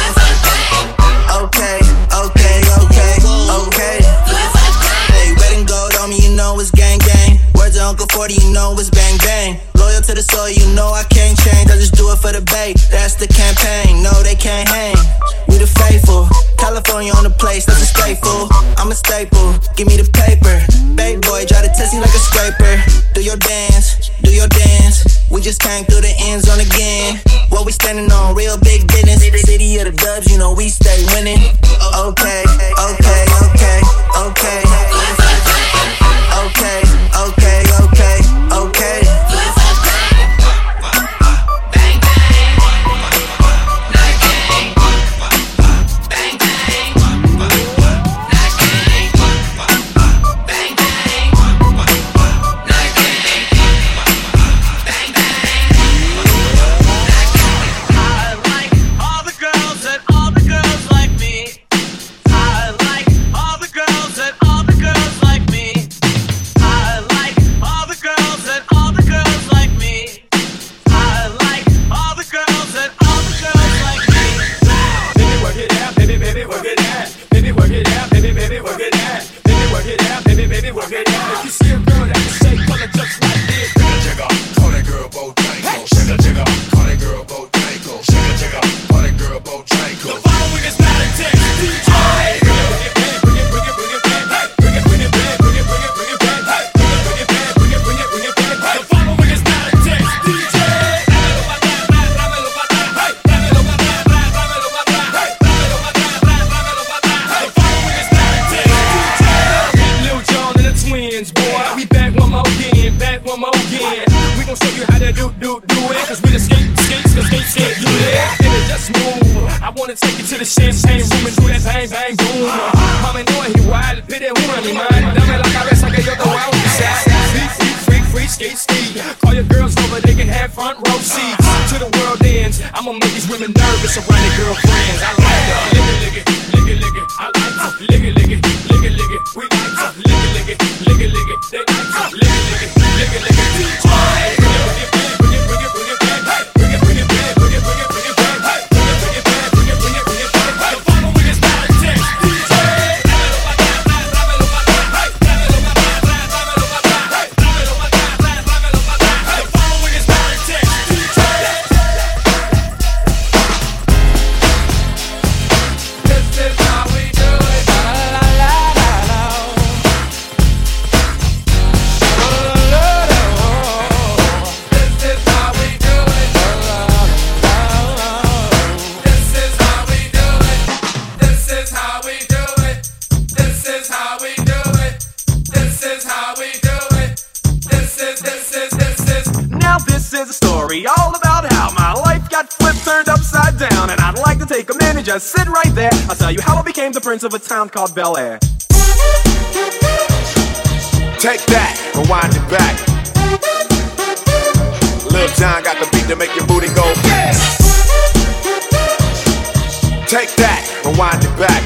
Okay, okay, okay, okay. Hey, red and gold on me, you know it's gang gang. Words of Uncle forty, you know it's bang bang. Loyal to the soil, you know I can't change. I just do it for the bait, that's the campaign. No, they can't hang. We the faithful. California on the place, that's a staple. I'm a staple, give me the paper. Babe boy, try to test you like a scraper. Do your dance, do your dance. We just came through the end zone again. What we standing on, real big business. City of the dubs, you know we stay winning. Okay, okay, okay, okay. Okay, okay, okay, okay. All the girls gon' show you how to do, do, do it. Cause we the skate, skate, skate, skate, skate, you live. And it just move. I wanna take you to the champagne room and do that bang, bang, boom. Mami, no es igual, pide una mi man. Dame la cabeza que yo te voy a usar. Freak, freak, freak, freak, skate, ski. Call your girls over, they can have front row seats. To the world ends, I'ma make these women nervous around their girlfriends. I like her, lick it, lick it, lick it, lick it. I like her, lick it, lick it, lick it, lick it. We like her, lick it, lick it, lick it, lick it. They like her, lick it, lick it, lick it, lick it. D J, bring it, bring it, bring it, bring it, bring it back. Bring it, bring it, bring it, bring it, bring it, bring it back. Bring it, bring it back, bring it, bring it, bring it back. The following is politics. D J, dámelo pa' atrás, dámelo pa' atrás, dámelo pa' atrás, dámelo pa' atrás, dámelo pa' atrás, dámelo pa' atrás. The following is politics. D J. This is how we do it. La la la la la. This is how we do it. This is how we do it. This is how we do it. This is how we do it. This is how we do it. This is, this is, this is. Now this is a story all about how my life got flipped, turned upside down. And I'd like to take a minute, just sit right there. I'll tell you how I became the prince of a town called Bel Air. Take that, rewind it back. Lil Jon got the beat to make your booty go. Yeah. Take that, rewind it back.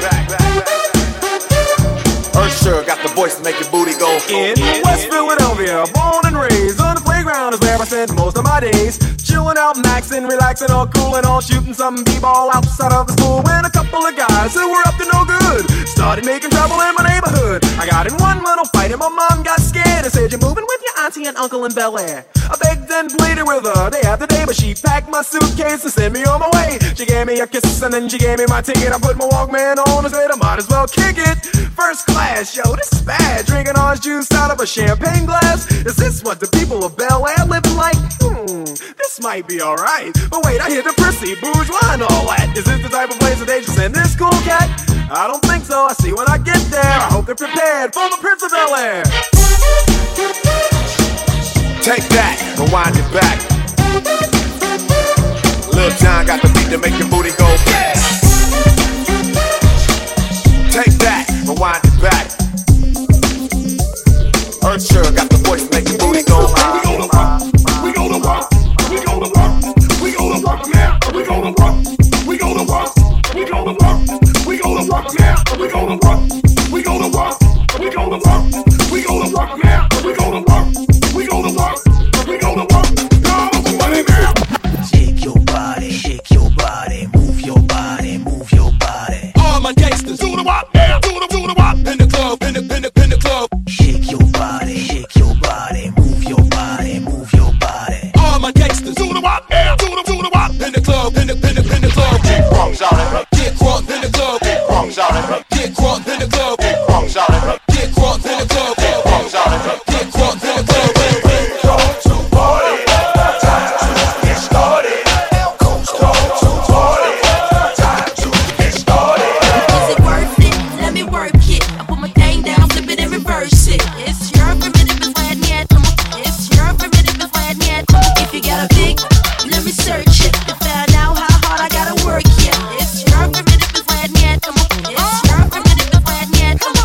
Usher got the voice to make your booty go. In West Philadelphia, born and raised on the playground is where I spent most of my days. Chilling out, maxing, relaxing, all cool and all shooting some b-ball outside of the school. When a couple of guys who were up to no good started making trouble in my neighborhood. I got in one little fight and my mom got scared and said, "You're moving with your auntie and uncle in Bel Air." I begged and pleaded with her day after day, but she packed my suitcase and sent me on my way. She gave me a kiss and then she gave me my ticket. I put my Walkman on and said I might as well kick it. First class, yo, this is bad. Drinking orange juice out of a champagne glass. Is this what the people of Bel Air living like? Hmm, this might be alright. But wait, I hear the prissy, bourgeois and all that. Is this the type of place that they just send this cool cat? I don't think so. I see when I get there. I hope they're prepared for the Prince of Bel Air. Take that, rewind it back. Lil Jon got the beat to make your booty go. Yeah. Take that, rewind it back. Usher got the voice to make your booty go. We gonna rock, we gonna rock, we gonna rock, we gonna rock now. We gonna rock, we gonna rock, we gonna rock, we gonna rock now. We gonna rock, we gonna rock, we gonna rock, we gonna rock now. We gonna rock, we gonna rock, we gonna rock. Money now. Shake your body, shake your body, move your body, move your body. All my gangsters, do the wop, yeah, do the, do the wop. In the club, in the, in the, in the club. Shake your body, shake your body, move your body, move your body. All my gangsters, do the wop, yeah, do the, do the wop. In the club, in the, in the, in the club. Get crunk out it, Get crunk in the club. get crunk out it, Get crunk in the club. get crunk out it, Get crunk in the club. get crunk out it. Get crunk in the club. Is it worth it? Let me work it. I put my thing down, flip it and reverse it. It's your primitive before I need them. It's your primitive before I need them. If you got a big, let me search it to find out how hard I gotta work it. It's your primitive before I need them. It's your primitive before I need them.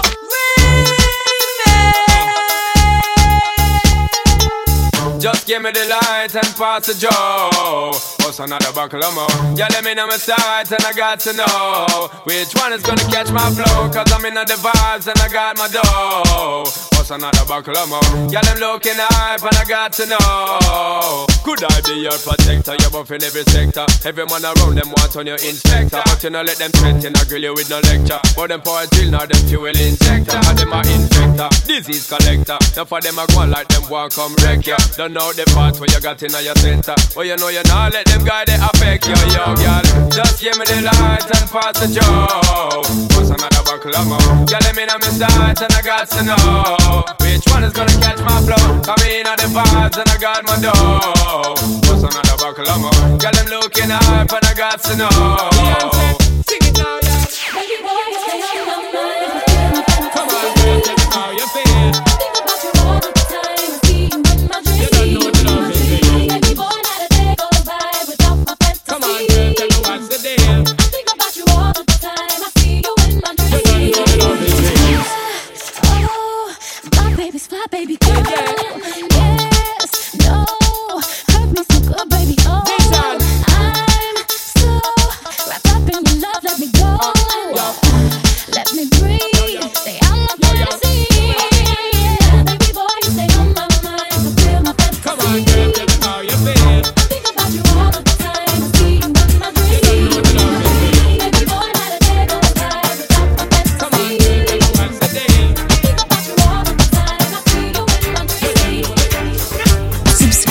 Just give me the light and pass the joe. What's another buckle of more? Yeah, let me know my sights and I got to know which one is gonna catch my flow. Cause I'm in the vibes and I got my dough. What's another buckle of more? Yeah, I'm looking hype and I got to know. Could I be your protector? You're buff in every sector. Every man around them want on your inspector. But you know let them threaten, I grill you with no lecture. But them for a drill, now them fuel injector. And them a infector, disease collector. Now for them I go like them want come wreck ya. Don't know the parts where you got in your center. But you know you not let them guys they affect you, yo, girl. Just give me the light and pass the joe. What's another buckle of more? Girl, let me know my sights and I got to know which one is gonna catch my flow. Come in on the vibes and I got my dough. What's another buckle of more? Girl, I'm looking hype and I got to know. Sing it now, yeah. Come on, girl, sing it now, you feel it. You don't know what love is.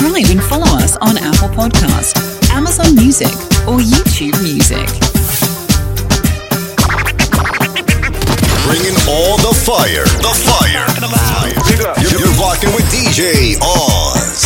Subscribe and follow us on Apple Podcast, Amazon Music, or YouTube Music. Bringing all the fire. The fire. The fire. You're, you're rocking with D J Oz.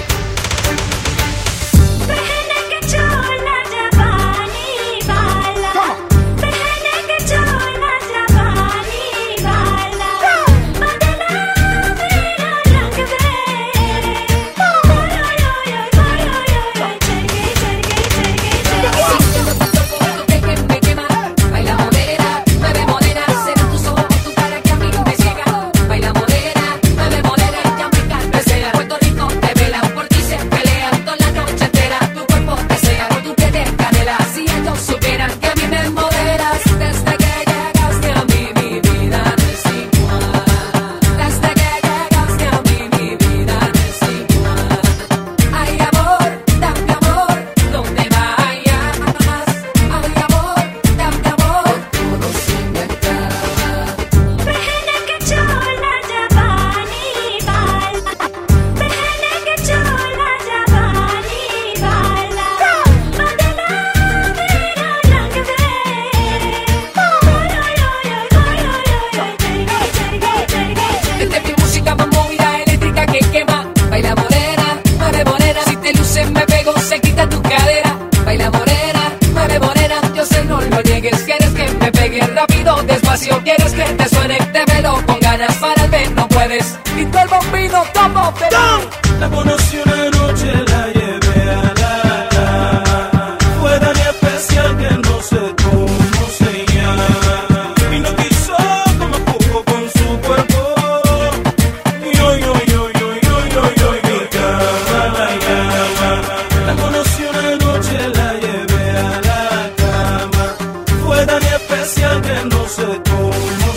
Quieres que te suene, démelo con ganas, para el ven, no puedes. Y tú el bombino, tomo, pero la conocí una noche, la llevé a la cama. Fue tan especial que no sé cómo se llama. Y no quiso como poco con su cuerpo. Y hoy, hoy, hoy, hoy, hoy, hoy, hoy, mi cama la llama. La conocí una noche, la llevé a la cama. Fue tan especial que no sé cómo.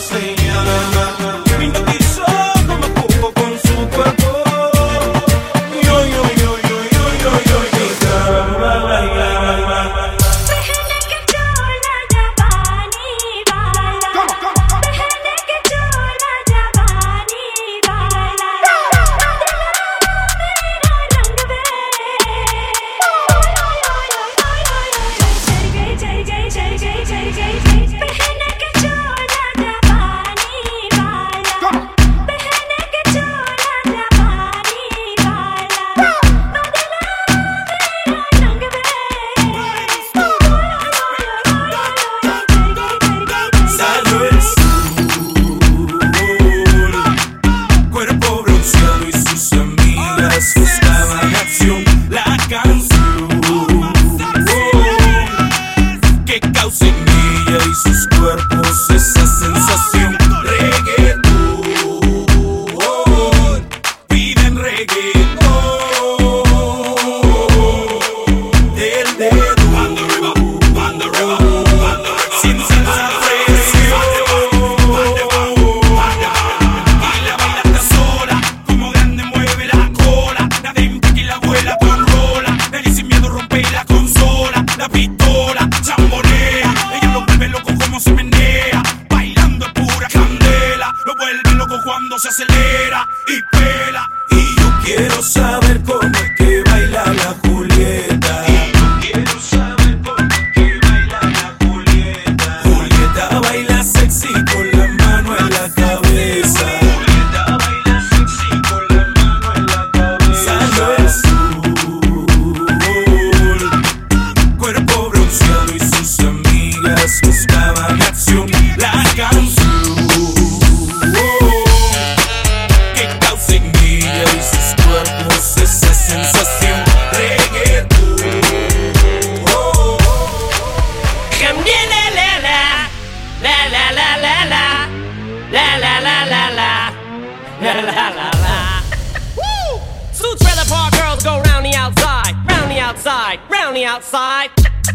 outside.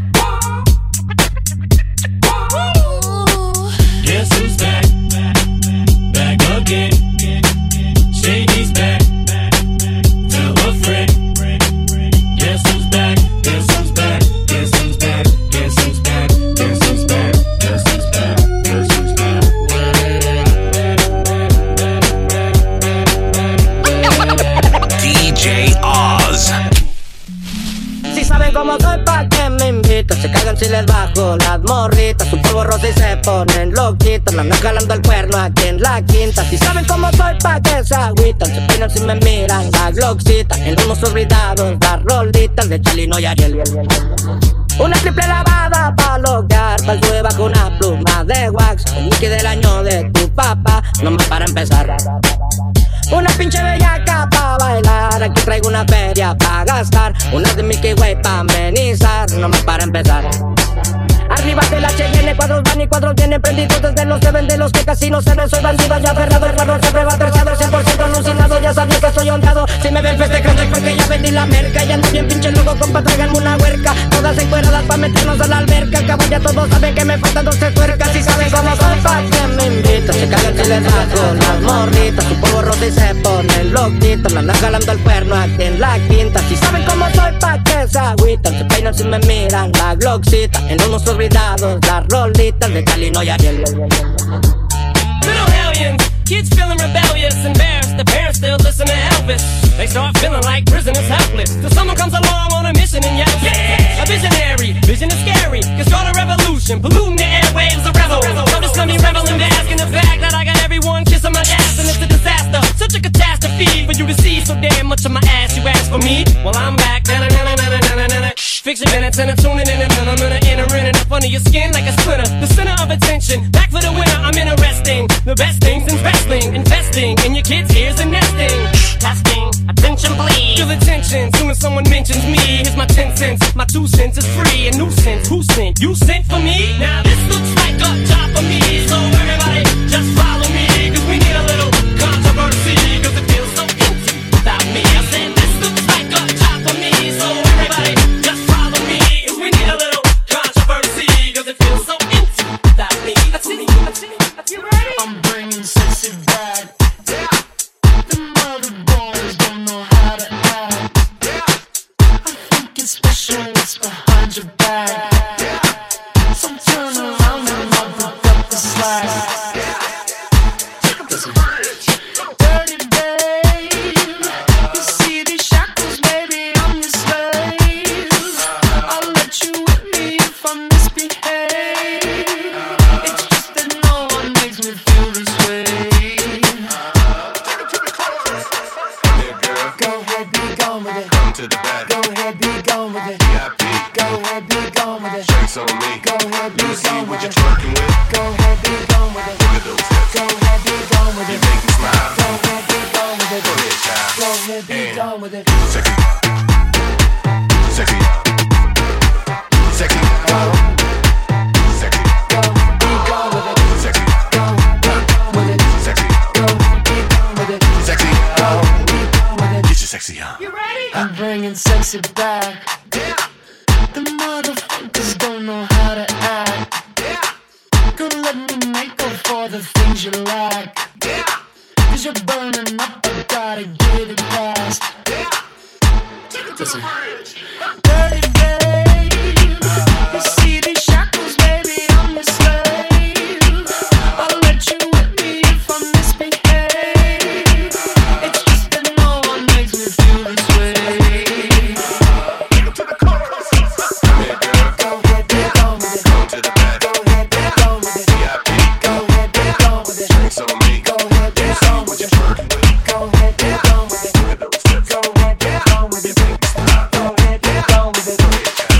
Guess who's back? Back again. Shady's back. Tell a friend. Guess who's back? Guess who's back? Guess who's back? Guess who's back? Guess who's back? Guess who's back? Guess who's back? D J Oz. saben cómo soy, pa' que me invitan. Se cagan si les bajo las morritas. Su polvo rosa y se ponen loquitas. Me andan jalando el cuerno aquí en la quinta. Si saben cómo soy, pa' que se agüitan. Se peinan si me miran la gloxita. En unos olvidados, las rolitas de Chalino y Ariel. Una triple lavada pa' lograr. Pa'l sube bajo una pluma de wax. El Mickey del año de tu papá. No más para empezar. Una pinche bellaca pa' bailar. Aquí traigo una feria pa' gastar. Una de Mickey Way pa' amenizar. No más para empezar. Arriba del H y N, cuadros van y cuadros vienen prendidos desde los seven de los que casi no se ven. Soy bandido ya aferrado, el valor siempre va terciado, cien por ciento alucinado, ya sabía que soy honrado. Si me ven festejando es porque ya vendí la merca. Y ando bien pinche loco, compa, tráiganme una huerca. Todas encueradas pa' meternos a la alberca. Al cabo ya todos saben que me faltan doce tuercas. Y saben cómo soy, pa' que me invitan. Se cagan si les bajo las morritas. Su polvo rosa y se ponen loquitas. Me andan jalando el cuerno aquí en la quinta. Si saben cómo soy, pa' que se agüitan. Se peinan si me miran la gloxita. En unos olvidados, las rolitas de Chalino y Ariel. Little hellions, kids feeling rebellious, embarrassed. The parents still listen to Elvis. They start feeling like prisoners helpless. Till someone comes along on a mission and yells, yeah! A visionary, vision is scary. Can start a revolution, polluting the airwaves, a rebel. So just let me revel and bask in the fact that I got everyone kissing my ass and it's a disaster. Such a catastrophe for you to see so damn much of my ass. You ask for me? Well, I'm back. Na-na-na-na-na-na-na-na. Fix your minutes and I'm tuning in and I'm gonna enter in and up under your skin like a splinter. The center of attention, back for the winner, I'm interesting. The best things in wrestling, investing in your kids' ears and nesting. Testing, attention please. Feel attention, soon as someone mentions me. Here's my ten cents, my two cents is free. A nuisance, who sent? You sent for me? Now this looks like a job for me. So everybody, just follow me. Cause we need a little controversy. Cause it feels so empty without me. I said this looks like a job for me. So everybody, just follow me. Cause we need a little controversy. Cause it feels so empty without me. That's it, that's it, that's it. You ready? I'm bringing sexy back. Yeah. The mother boys don't know how to act. Yeah. I think it's special what's behind your back. Yeah. So turn around and I'll pick up the slack. Yeah. Dirty babe, you see these shackles, baby, I'm your slave. I'll let you whip me if I misbehave. It's just that no one makes me feel this way. Go ahead, be gone with it. Come to the back. Go ahead, be gone with it. V I P. Go ahead, be gone with it. Drinks on me. Go ahead, be You see gone what with you're it. twerking with? Go ahead, be gone with it. Look at those hips. Go ahead, be gone with You it. make me smile. Go ahead, be gone with it. Go ahead, child. Go ahead, be And gone with it. Sexy. Sexy. Sexy. Go. Sexy. Go, be gone with it. Sexy. Go, be gone with it. Sexy. Go, be gone with it. Sexy. Go, be gone with it. Get your sexy on. You ready? I'm bringing sexy back. Yeah. The motherfuckers don't know how to act. Yeah. Gonna let me make up for the things you lack. Yeah. Cause you're burning up, I gotta get it fast. Yeah. Listen. Dirty babe, you see these shackles, baby, I'm your slave. I'll let you whip me if I misbehave. It's just that no one makes me feel this way. Come here, girl. Go ahead, be gone with it. Come to the back. Go ahead, be gone with it. V I P. Go ahead, be gone with it. Drinks on me. Go ahead, be You see gone what with you're it. twerking with? Go ahead, be gone with it. Look at those hips. Go ahead, be gone with it. Go ahead, be gone with it.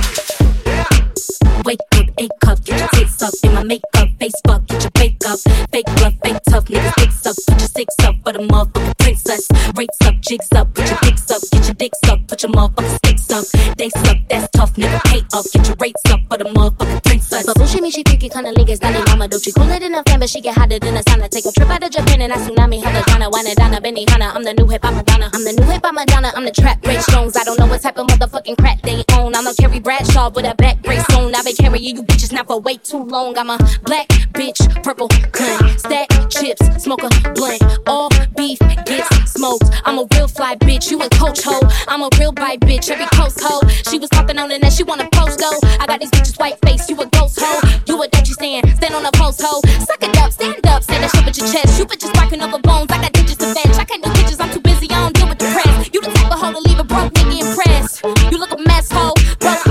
Wake up, A cup, get your tits up in my makeup, face fuck, get your fake up, fake love, fake tough, niggas dicks up, put your six up for the motherfucking princess, rates up, jigs up, put your dicks up, get your dicks up, put your motherfucking sticks up, they suck, that's tough, nigga, pay up, get your rates up for the motherfucking princess. But bullshit me, she freaky, kinda lingus, Danny mama, don't she cooler than a fan, but she get hotter than a sauna. Take a trip out of Japan and I tsunami, have a Ghana, wine it down, Benny Hanna. I'm the new hip hop Madonna, I'm the new hip hop Madonna, I'm the trap Ray Stones. I don't know what type of motherfucking crack they own. I'm a Carrie Bradshaw with a black gray stone. I've been carrying you bitches now for way too long. I'm a black bitch, purple cunt, stack chips, smoke a blunt, all beef gets smoked. I'm a real fly bitch, you a coach hoe. I'm a real bite bitch, every coast hoe. She was talking on the net, she wanna post though. I got these bitches white face, you a ghost hoe. You a dirty stand, stand on a post hoe. Suck it up, stand up, say that shit with your chest. You bitches barking over bones, I got digits to fetch. I can't do bitches, I'm too busy, I don't deal with the press. You the type of hoe to leave a broke nigga impressed. You look a mess hoe, broke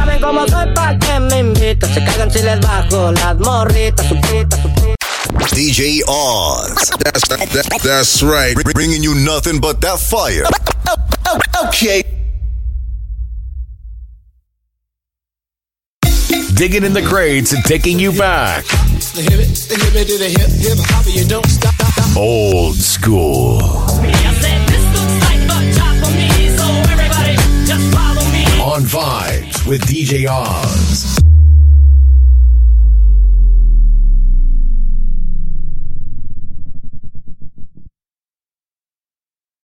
saben cómo soy, pa' que me invitan. Se cagan si les bajo las morritas, su pita, su pita. D J Oz. That's, that, that's right. Bringing you nothing but that fire. Okay. Digging in the crates and taking you back. The hip, the hip, to the hip, hip, hop, you don't stop. Old school. On Vibes with D J Oz.